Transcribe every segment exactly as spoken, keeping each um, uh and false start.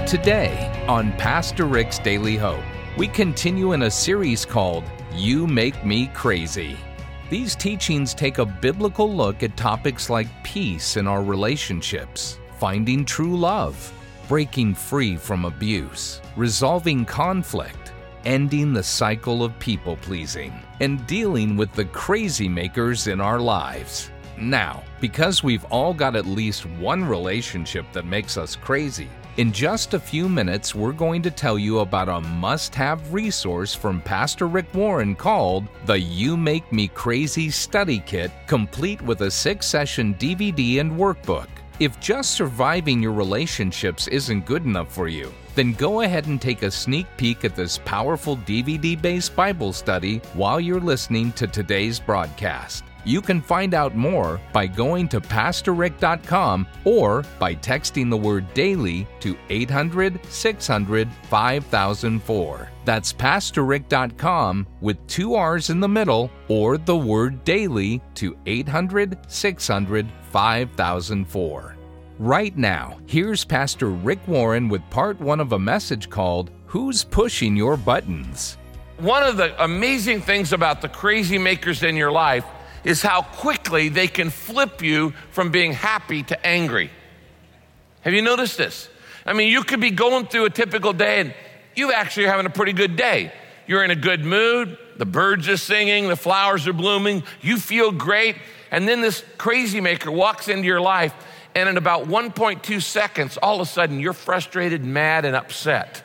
Today on Pastor Rick's Daily Hope, we continue in a series called You Make Me Crazy. These teachings take a biblical look at topics like peace in our relationships, finding true love, breaking free from abuse, resolving conflict, ending the cycle of people-pleasing, and dealing with the crazy makers in our lives. Now, because we've all got at least one relationship that makes us crazy, in just a few minutes, we're going to tell you about a must-have resource from Pastor Rick Warren called the You Make Me Crazy Study Kit, complete with a six-session D V D and workbook. If just surviving your relationships isn't good enough for you, then go ahead and take a sneak peek at this powerful D V D-based Bible study while you're listening to today's broadcast. You can find out more by going to pastor rick dot com or by texting the word DAILY to eight hundred, six hundred, five thousand four. That's pastor rick dot com with two R's in the middle, or the word DAILY to eight hundred, six hundred, five thousand four. Right now, here's Pastor Rick Warren with part one of a message called Who's Pushing Your Buttons? One of the amazing things about the crazy makers in your life is how quickly they can flip you from being happy to angry. Have you noticed this? I mean, you could be going through a typical day and you actually are having a pretty good day. You're in a good mood, the birds are singing, the flowers are blooming, you feel great, and then this crazy maker walks into your life, and in about one point two seconds, all of a sudden you're frustrated, mad, and upset.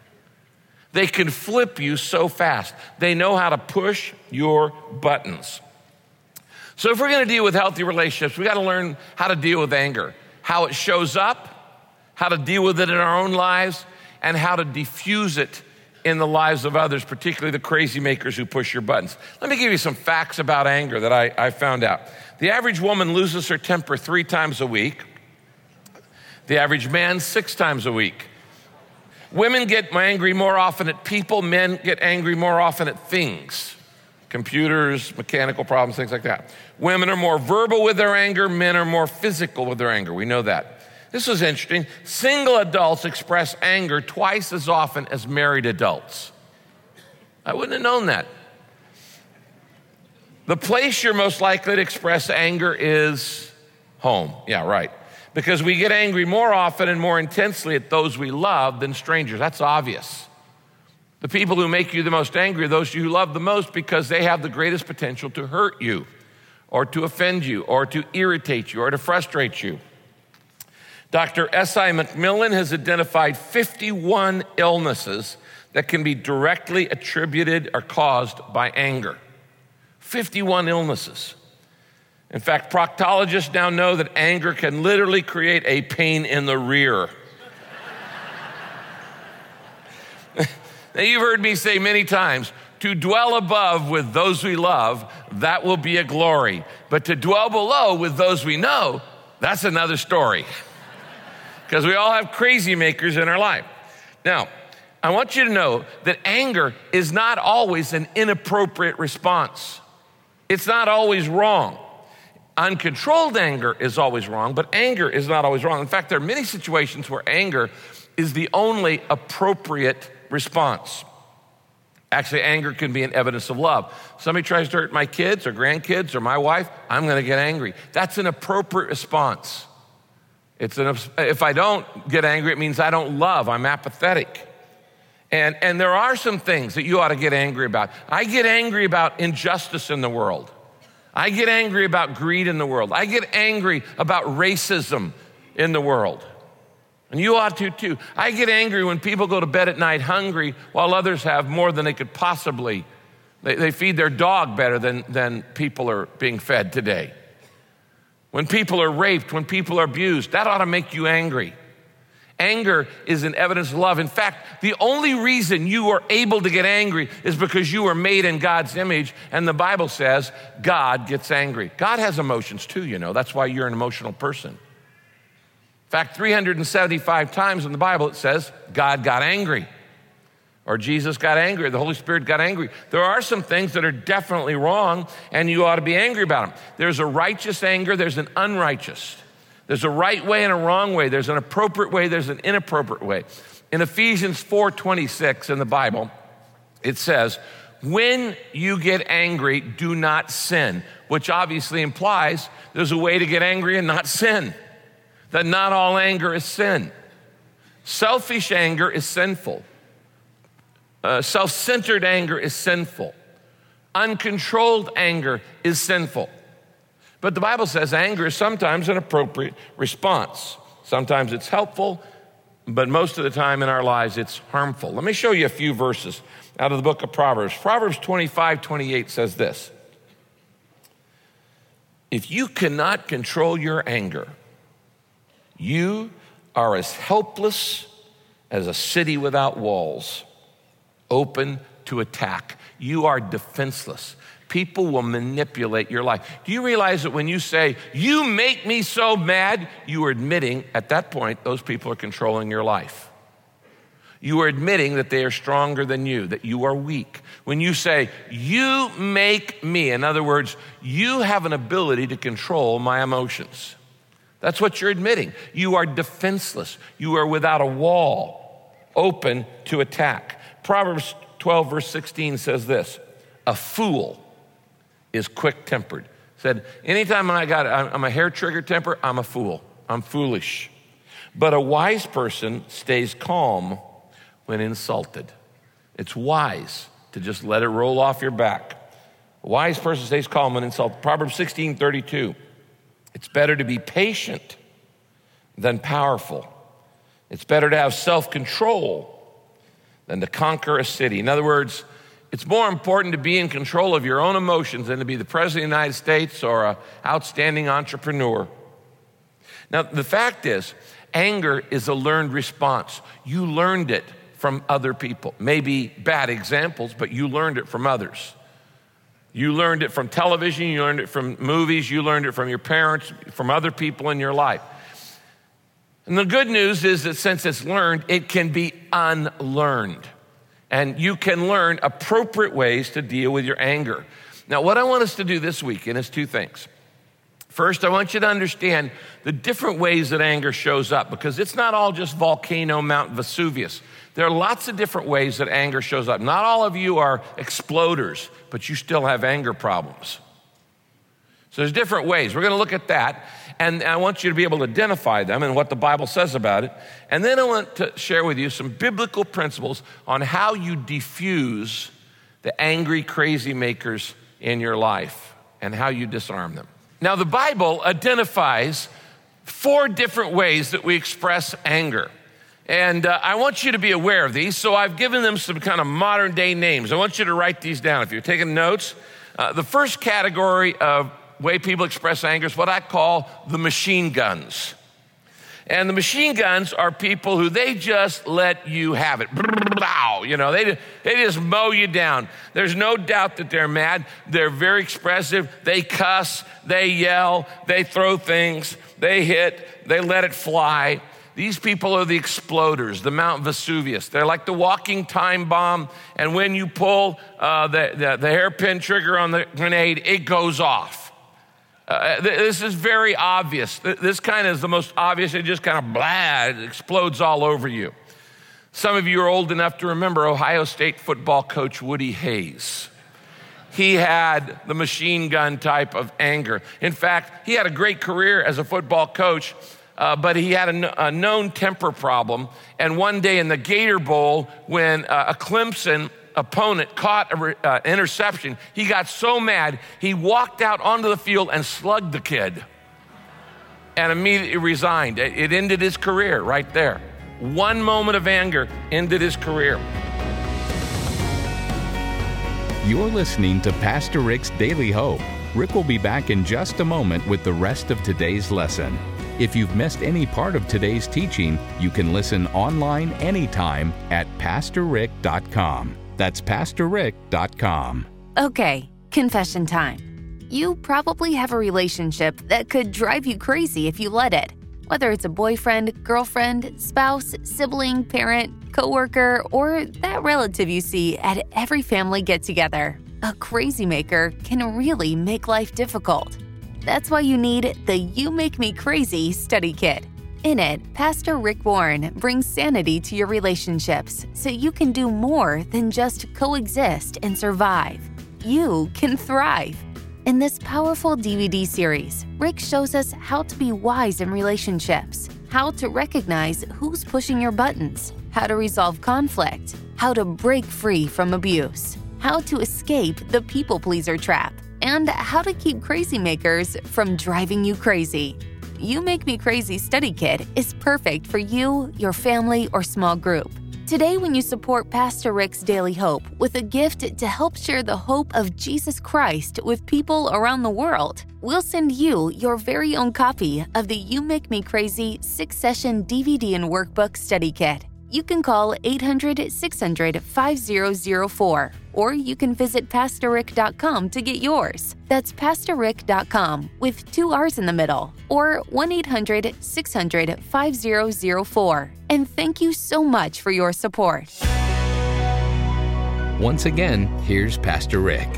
They can flip you so fast. They know how to push your buttons. So if we're going to deal with healthy relationships, we got to learn how to deal with anger, how it shows up, how to deal with it in our own lives, and how to diffuse it in the lives of others, particularly the crazy makers who push your buttons. Let me give you some facts about anger that I, I found out. The average woman loses her temper three times a week. The average man, six times a week. Women get angry more often at people. Men get angry more often at things. Computers, mechanical problems, things like that. Women are more verbal with their anger. Men are more physical with their anger. We know that. This was interesting. Single adults express anger twice as often as married adults. I wouldn't have known that. The place you're most likely to express anger is home. Yeah, right. Because we get angry more often and more intensely at those we love than strangers. That's obvious. The people who make you the most angry are those you love the most because they have the greatest potential to hurt you or to offend you or to irritate you or to frustrate you. Doctor S I McMillan has identified fifty-one illnesses that can be directly attributed or caused by anger. fifty-one illnesses. In fact, proctologists now know that anger can literally create a pain in the rear. Now, you've heard me say many times, to dwell above with those we love, that will be a glory. But to dwell below with those we know, that's another story. Because we all have crazy makers in our life. Now, I want you to know that anger is not always an inappropriate response. It's not always wrong. Uncontrolled anger is always wrong, but anger is not always wrong. In fact, there are many situations where anger is the only appropriate response. Actually, anger can be an evidence of love. Somebody tries to hurt my kids or grandkids or my wife, I'm going to get angry. That's an appropriate response. It's an, if I don't get angry, it means I don't love. I'm apathetic. And, and there are some things that you ought to get angry about. I get angry about injustice in the world. I get angry about greed in the world. I get angry about racism in the world. And you ought to too. I get angry when people go to bed at night hungry while others have more than they could possibly. They, they feed their dog better than, than people are being fed today. When people are raped, when people are abused, that ought to make you angry. Anger is an evidence of love. In fact, the only reason you are able to get angry is because you are made in God's image, and the Bible says God gets angry. God has emotions too, you know. That's why you're an emotional person. In fact, three hundred seventy-five times in the Bible it says God got angry, or Jesus got angry, or the Holy Spirit got angry. There are some things that are definitely wrong, and you ought to be angry about them. There's a righteous anger, there's an unrighteous. There's a right way and a wrong way. There's an appropriate way, there's an inappropriate way. In Ephesians four twenty-six in the Bible, it says, when you get angry, do not sin, which obviously implies there's a way to get angry and not sin, that not all anger is sin. Selfish anger is sinful. Uh, self-centered anger is sinful. Uncontrolled anger is sinful. But the Bible says anger is sometimes an appropriate response. Sometimes it's helpful, but most of the time in our lives it's harmful. Let me show you a few verses out of the book of Proverbs. Proverbs twenty-five twenty-eight says this: if you cannot control your anger, you are as helpless as a city without walls, open to attack. You are defenseless. People will manipulate your life. Do you realize that when you say, you make me so mad, you are admitting at that point those people are controlling your life. You are admitting that they are stronger than you, that you are weak. When you say, you make me, in other words, you have an ability to control my emotions. That's what you're admitting. You are defenseless. You are without a wall, open to attack. Proverbs twelve verse sixteen says this: a fool is quick-tempered. Said, anytime I got, I'm a hair-trigger temper, I'm a fool. I'm foolish. But a wise person stays calm when insulted. It's wise to just let it roll off your back. A wise person stays calm when insulted. Proverbs sixteen thirty-two. It's better to be patient than powerful. It's better to have self-control than to conquer a city. In other words, it's more important to be in control of your own emotions than to be the president of the United States or an outstanding entrepreneur. Now, the fact is, anger is a learned response. You learned it from other people. Maybe bad examples, but you learned it from others. You learned it from television, you learned it from movies, you learned it from your parents, from other people in your life. And the good news is that since it's learned, it can be unlearned. And you can learn appropriate ways to deal with your anger. Now, what I want us to do this weekend is two things. First, I want you to understand the different ways that anger shows up, because it's not all just volcano Mount Vesuvius. There are lots of different ways that anger shows up. Not all of you are exploders, but you still have anger problems. So there's different ways. We're going to look at that, and I want you to be able to identify them and what the Bible says about it. And then I want to share with you some biblical principles on how you diffuse the angry crazy makers in your life and how you disarm them. Now, the Bible identifies four different ways that we express anger. And uh, I want you to be aware of these, so I've given them some kind of modern day names. I want you to write these down. If you're taking notes, uh, the first category of way people express anger is what I call the machine guns. And the machine guns are people who they just let you have it. You know, they, they just mow you down. There's no doubt that they're mad. They're very expressive. They cuss, they yell, they throw things, they hit, they let it fly. These people are the exploders, the Mount Vesuvius. They're like the walking time bomb, and when you pull uh, the, the, the hairpin trigger on the grenade, it goes off. Uh, this is very obvious. This kind of is the most obvious. It just kind of blah, it explodes all over you. Some of you are old enough to remember Ohio State football coach Woody Hayes. He had the machine gun type of anger. In fact, he had a great career as a football coach, Uh, but he had a, a known temper problem. And one day in the Gator Bowl, when uh, a Clemson opponent caught an uh, interception, he got so mad, he walked out onto the field and slugged the kid and immediately resigned. It, it ended his career right there. One moment of anger ended his career. You're listening to Pastor Rick's Daily Hope. Rick will be back in just a moment with the rest of today's lesson. If you've missed any part of today's teaching, you can listen online anytime at pastor rick dot com. That's pastor rick dot com. Okay, confession time. You probably have a relationship that could drive you crazy if you let it. Whether it's a boyfriend, girlfriend, spouse, sibling, parent, coworker, or that relative you see at every family get-together. A crazy maker can really make life difficult. That's why you need the You Make Me Crazy study kit. In it, Pastor Rick Warren brings sanity to your relationships so you can do more than just coexist and survive. You can thrive. In this powerful D V D series, Rick shows us how to be wise in relationships, how to recognize who's pushing your buttons, how to resolve conflict, how to break free from abuse, how to escape the people-pleaser trap, and how to keep crazy makers from driving you crazy. You Make Me Crazy Study Kit is perfect for you, your family, or small group. Today, when you support Pastor Rick's Daily Hope with a gift to help share the hope of Jesus Christ with people around the world, we'll send you your very own copy of the You Make Me Crazy six-session D V D and workbook study kit. You can call eight hundred, six hundred, five zero zero four, or you can visit pastor rick dot com to get yours. That's pastor rick dot com with two R's in the middle, or one eight hundred, six hundred, five zero zero four. And thank you so much for your support. Once again, here's Pastor Rick.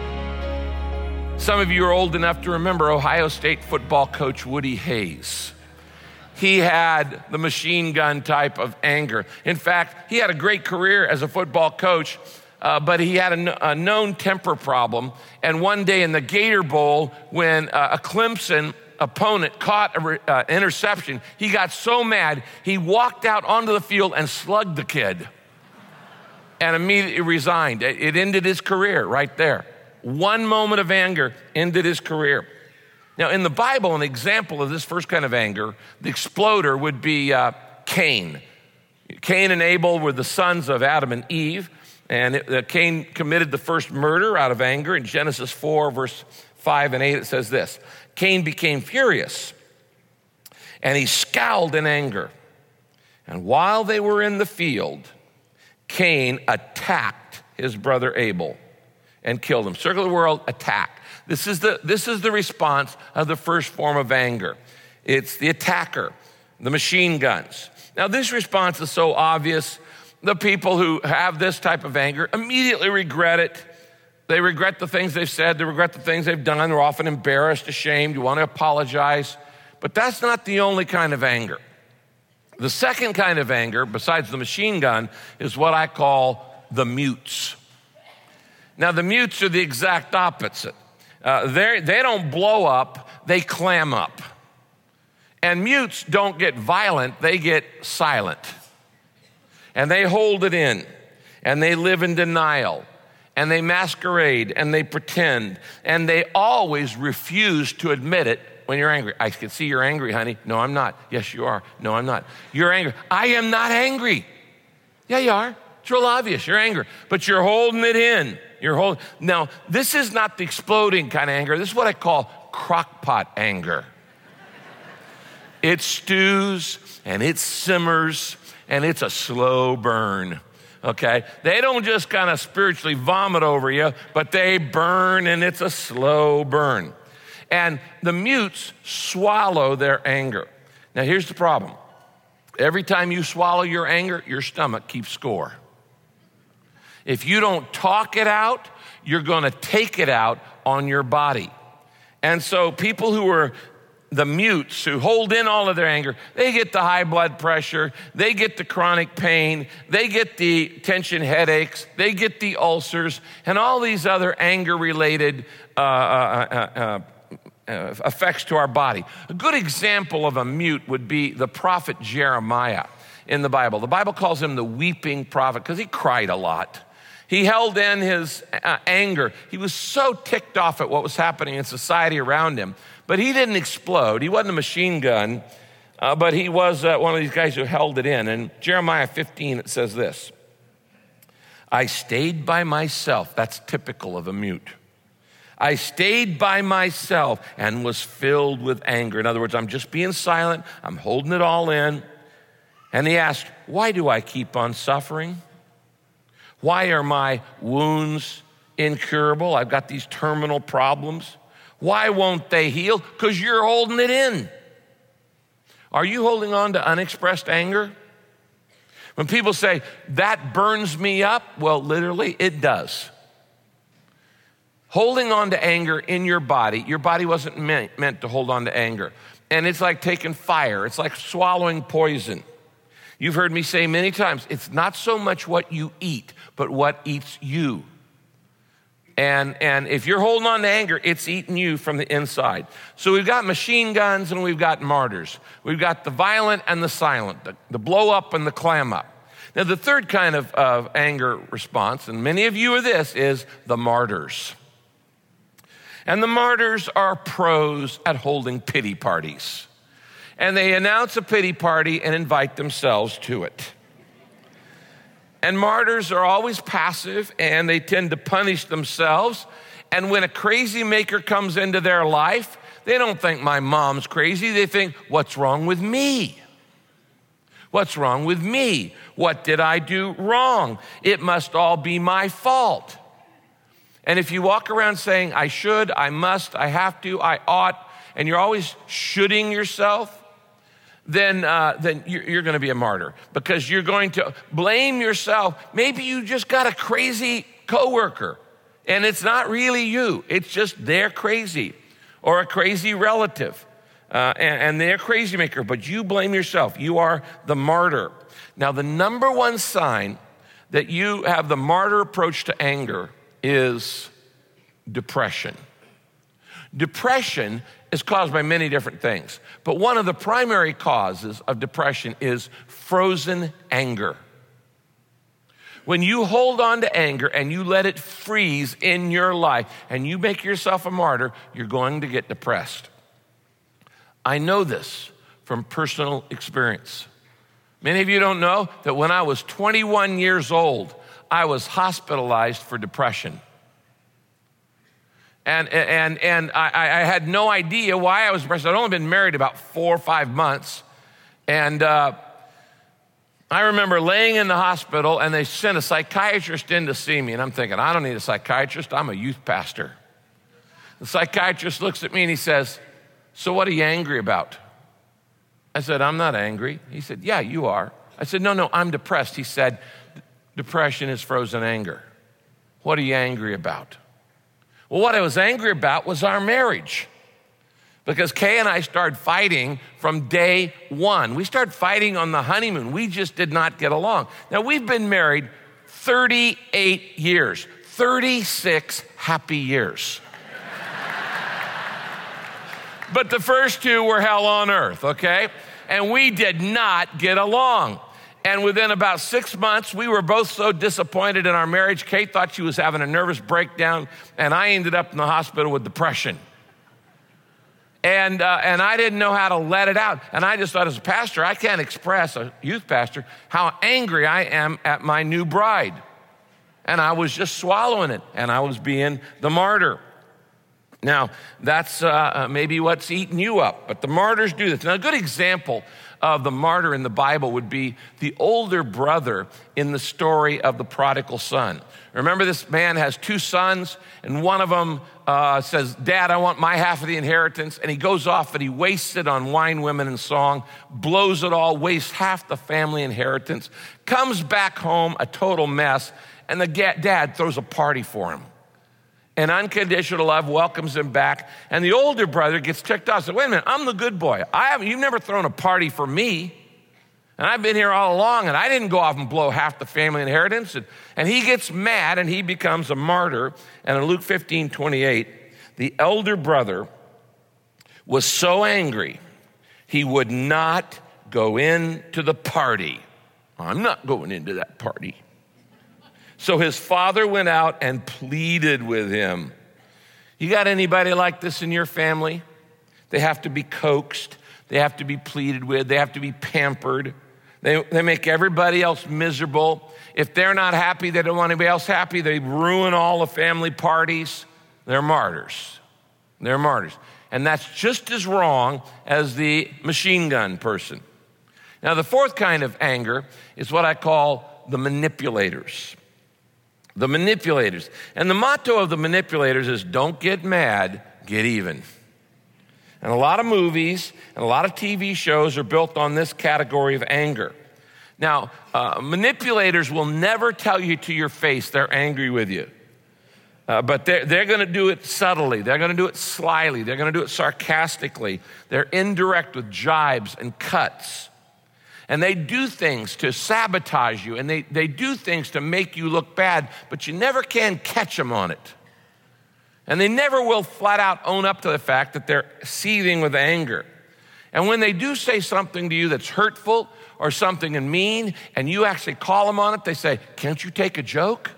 Some of you are old enough to remember Ohio State football coach Woody Hayes. He had the machine gun type of anger. In fact, he had a great career as a football coach, uh, but he had a, a known temper problem. And one day in the Gator Bowl, when uh, a Clemson opponent caught an uh, interception, he got so mad, he walked out onto the field and slugged the kid and immediately resigned. It, it ended his career right there. One moment of anger ended his career. Now, in the Bible, an example of this first kind of anger, the exploder would be uh, Cain. Cain and Abel were the sons of Adam and Eve, and it, uh, Cain committed the first murder out of anger. In Genesis four, verse five and eight, it says this: Cain became furious, and he scowled in anger. And while they were in the field, Cain attacked his brother Abel and killed him. Circle the world, attack. This is the, this is the response of the first form of anger. It's the attacker, the machine guns. Now, this response is so obvious. The people who have this type of anger immediately regret it. They regret the things they've said. They regret the things they've done. They're often embarrassed, ashamed. You want to apologize. But that's not the only kind of anger. The second kind of anger, besides the machine gun, is what I call the mutes. Now, the mutes are the exact opposite. Uh, they don't blow up, they clam up. And mutes don't get violent, they get silent. And they hold it in, and they live in denial, and they masquerade, and they pretend, and they always refuse to admit it when you're angry. I can see you're angry, honey. No, I'm not. Yes, you are. No, I'm not. You're angry. I am not angry. Yeah, you are. It's real obvious. You're angry, but you're holding it in. You're holding. Now, this is not the exploding kind of anger. This is what I call crockpot anger. It stews and it simmers and it's a slow burn. Okay? They don't just kind of spiritually vomit over you, but they burn and it's a slow burn. And the mutes swallow their anger. Now, here's the problem. Every time you swallow your anger, your stomach keeps score. If you don't talk it out, you're going to take it out on your body. And so people who are the mutes, who hold in all of their anger, they get the high blood pressure, they get the chronic pain, they get the tension headaches, they get the ulcers, and all these other anger-related uh, uh, uh, uh, effects to our body. A good example of a mute would be the prophet Jeremiah in the Bible. The Bible calls him the weeping prophet because he cried a lot. He held in his uh, anger. He was so ticked off at what was happening in society around him. But he didn't explode. He wasn't a machine gun, uh, but he was uh, one of these guys who held it in. In Jeremiah fifteen, it says this: I stayed by myself. That's typical of a mute. I stayed by myself and was filled with anger. In other words, I'm just being silent. I'm holding it all in. And he asked, why do I keep on suffering? Why are my wounds incurable? I've got these terminal problems. Why won't they heal? Because you're holding it in. Are you holding on to unexpressed anger? When people say, that burns me up, well, literally, it does. Holding on to anger in your body, your body wasn't meant, meant to hold on to anger. and it's like taking fire. It's like swallowing poison. You've heard me say many times, it's not so much what you eat, but what eats you. And, and if you're holding on to anger, it's eating you from the inside. So we've got machine guns and we've got martyrs. We've got the violent and the silent, the, the blow up and the clam up. Now the third kind of, of anger response, and many of you are this, is the martyrs. And the martyrs are pros at holding pity parties. And they announce a pity party and invite themselves to it. And martyrs are always passive, and they tend to punish themselves. And when a crazy maker comes into their life, they don't think my mom's crazy. They think, what's wrong with me? What's wrong with me? What did I do wrong? It must all be my fault. And if you walk around saying, I should, I must, I have to, I ought, and you're always shoulding yourself, then, uh, then you're, you're going to be a martyr, because you're going to blame yourself. Maybe you just got a crazy coworker, and it's not really you. It's just they're crazy, or a crazy relative, uh, and, and they're a crazy maker, but you blame yourself. You are the martyr. Now, the number one sign that you have the martyr approach to anger is depression. Depression is caused by many different things, but one of the primary causes of depression is frozen anger. When you hold on to anger and you let it freeze in your life and you make yourself a martyr, you're going to get depressed. I know this from personal experience. Many of you don't know that when I was twenty-one years old, I was hospitalized for depression. And, and, and I, I had no idea why I was depressed. I'd only been married about four or five months. And uh, I remember laying in the hospital, and they sent a psychiatrist in to see me. And I'm thinking, I don't need a psychiatrist. I'm a youth pastor. The psychiatrist looks at me and he says, so what are you angry about? I said, I'm not angry. He said, yeah, you are. I said, no, no, I'm depressed. He said, depression is frozen anger. What are you angry about? Well, what I was angry about was our marriage, because Kay and I started fighting from day one. We started fighting on the honeymoon. We just did not get along. Now, we've been married thirty-eight years, thirty-six happy years. But the first two were hell on earth, okay? And we did not get along. And within about six months, we were both so disappointed in our marriage. Kate thought she was having a nervous breakdown, and I ended up in the hospital with depression. And, uh, and I didn't know how to let it out. And I just thought, as a pastor, I can't express, a youth pastor, how angry I am at my new bride. And I was just swallowing it, and I was being the martyr. Now, that's uh, maybe what's eating you up, but the martyrs do this. Now, a good example of the martyr in the Bible would be the older brother in the story of the prodigal son. Remember, this man has two sons, and one of them uh, says, Dad, I want my half of the inheritance. And he goes off and he wastes it on wine, women, and song, blows it all, wastes half the family inheritance, comes back home a total mess, and the dad throws a party for him. And unconditional love welcomes him back. And the older brother gets ticked off. Says, wait a minute, I'm the good boy. I haven't, you've never thrown a party for me. And I've been here all along, and I didn't go off and blow half the family inheritance. And, and he gets mad, and he becomes a martyr. And in Luke fifteen twenty-eight, the elder brother was so angry, he would not go into the party. I'm not going into that party. So his father went out and pleaded with him. You got anybody like this in your family? They have to be coaxed. They have to be pleaded with. They have to be pampered. They, they make everybody else miserable. If they're not happy, they don't want anybody else happy. They ruin all the family parties. They're martyrs. They're martyrs. And that's just as wrong as the machine gun person. Now, the fourth kind of anger is what I call the manipulators. The manipulators. And the motto of the manipulators is don't get mad, get even. And a lot of movies and a lot of T V shows are built on this category of anger. Now, uh, manipulators will never tell you to your face they're angry with you. Uh, but they're, they're going to do it subtly. They're going to do it slyly. They're going to do it sarcastically. They're indirect with jibes and cuts. And they do things to sabotage you, and they, they do things to make you look bad, but you never can catch them on it. And they never will flat out own up to the fact that they're seething with anger. And when they do say something to you that's hurtful or something and mean, and you actually call them on it, they say, "Can't you take a joke?"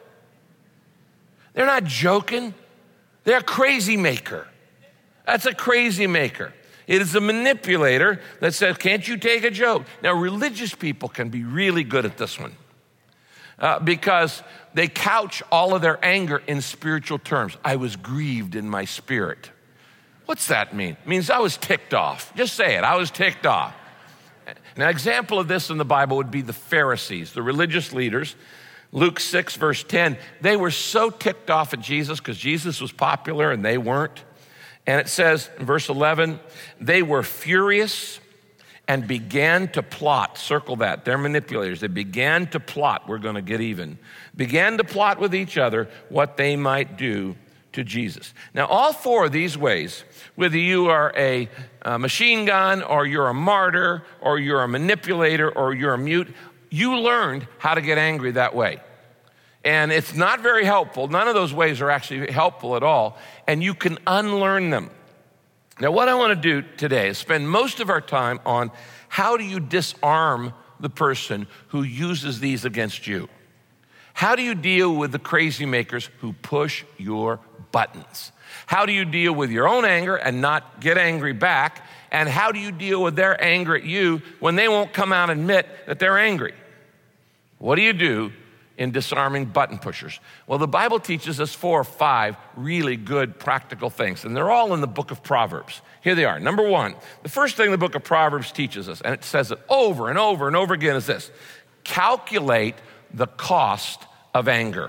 They're not joking. They're a crazy maker. That's a crazy maker. It is a manipulator that says, "Can't you take a joke?" Now, religious people can be really good at this one uh, because they couch all of their anger in spiritual terms. I was grieved in my spirit. What's that mean? It means I was ticked off. Just say it. I was ticked off. An example of this in the Bible would be the Pharisees, the religious leaders. Luke six, verse ten, they were so ticked off at Jesus because Jesus was popular and they weren't. And it says in verse eleven, they were furious and began to plot. Circle that. They're manipulators. They began to plot. We're going to get even. Began to plot with each other what they might do to Jesus. Now, all four of these ways, whether you are a, a machine gun or you're a martyr or you're a manipulator or you're a mute, you learned how to get angry that way. And it's not very helpful. None of those ways are actually helpful at all. And you can unlearn them. Now, what I want to do today is spend most of our time on how do you disarm the person who uses these against you? How do you deal with the crazy makers who push your buttons? How do you deal with your own anger and not get angry back? And how do you deal with their anger at you when they won't come out and admit that they're angry? What do you do in disarming button pushers? Well, the Bible teaches us four or five really good practical things, and they're all in the book of Proverbs. Here they are. Number one, the first thing the book of Proverbs teaches us, and it says it over and over and over again, is this: calculate the cost of anger.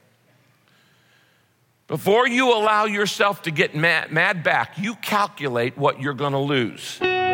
Before you allow yourself to get mad, mad back, you calculate what you're going to lose.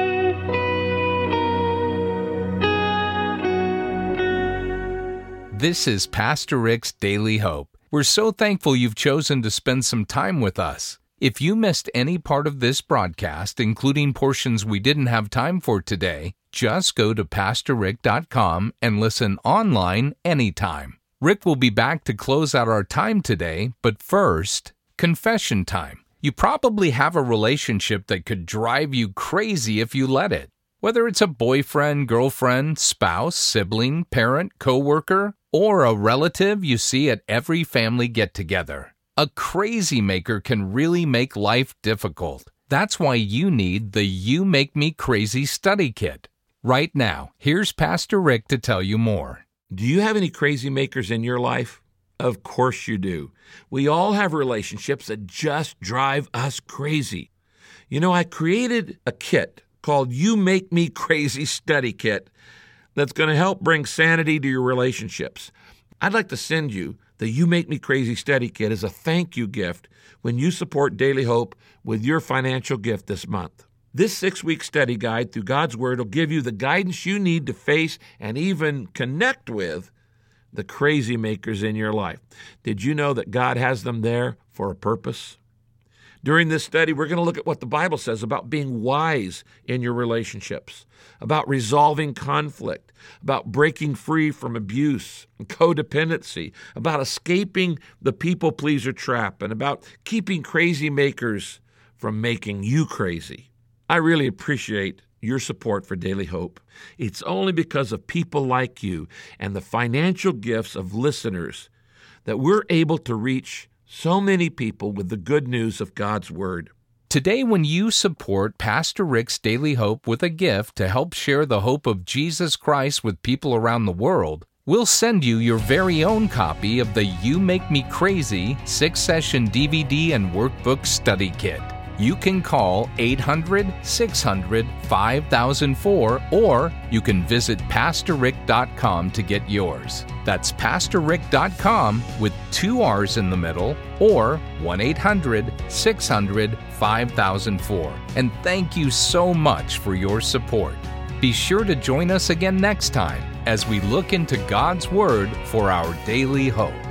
This is Pastor Rick's Daily Hope. We're so thankful you've chosen to spend some time with us. If you missed any part of this broadcast, including portions we didn't have time for today, just go to pastor rick dot com and listen online anytime. Rick will be back to close out our time today, but first, confession time. You probably have a relationship that could drive you crazy if you let it. Whether it's a boyfriend, girlfriend, spouse, sibling, parent, coworker, or a relative you see at every family get-together. A crazy maker can really make life difficult. That's why you need the You Make Me Crazy study kit. Right now, here's Pastor Rick to tell you more. Do you have any crazy makers in your life? Of course you do. We all have relationships that just drive us crazy. You know, I created a kit called You Make Me Crazy Study Kit that's going to help bring sanity to your relationships. I'd like to send you the You Make Me Crazy Study Kit as a thank you gift when you support Daily Hope with your financial gift this month. This six-week study guide through God's Word will give you the guidance you need to face and even connect with the crazy makers in your life. Did you know that God has them there for a purpose? During this study, we're going to look at what the Bible says about being wise in your relationships, about resolving conflict, about breaking free from abuse and codependency, about escaping the people-pleaser trap, and about keeping crazy makers from making you crazy. I really appreciate your support for Daily Hope. It's only because of people like you and the financial gifts of listeners that we're able to reach so many people with the good news of God's Word. Today, when you support Pastor Rick's Daily Hope with a gift to help share the hope of Jesus Christ with people around the world, we'll send you your very own copy of the You Make Me Crazy six-session D V D and workbook study kit. You can call eight hundred, six hundred, five thousand four, or you can visit pastor rick dot com to get yours. That's pastor rick dot com with two R's in the middle, or one eight hundred, six hundred, five thousand four. And thank you so much for your support. Be sure to join us again next time as we look into God's Word for our daily hope.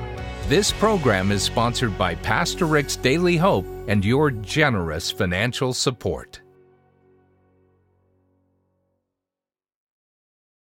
This program is sponsored by Pastor Rick's Daily Hope and your generous financial support.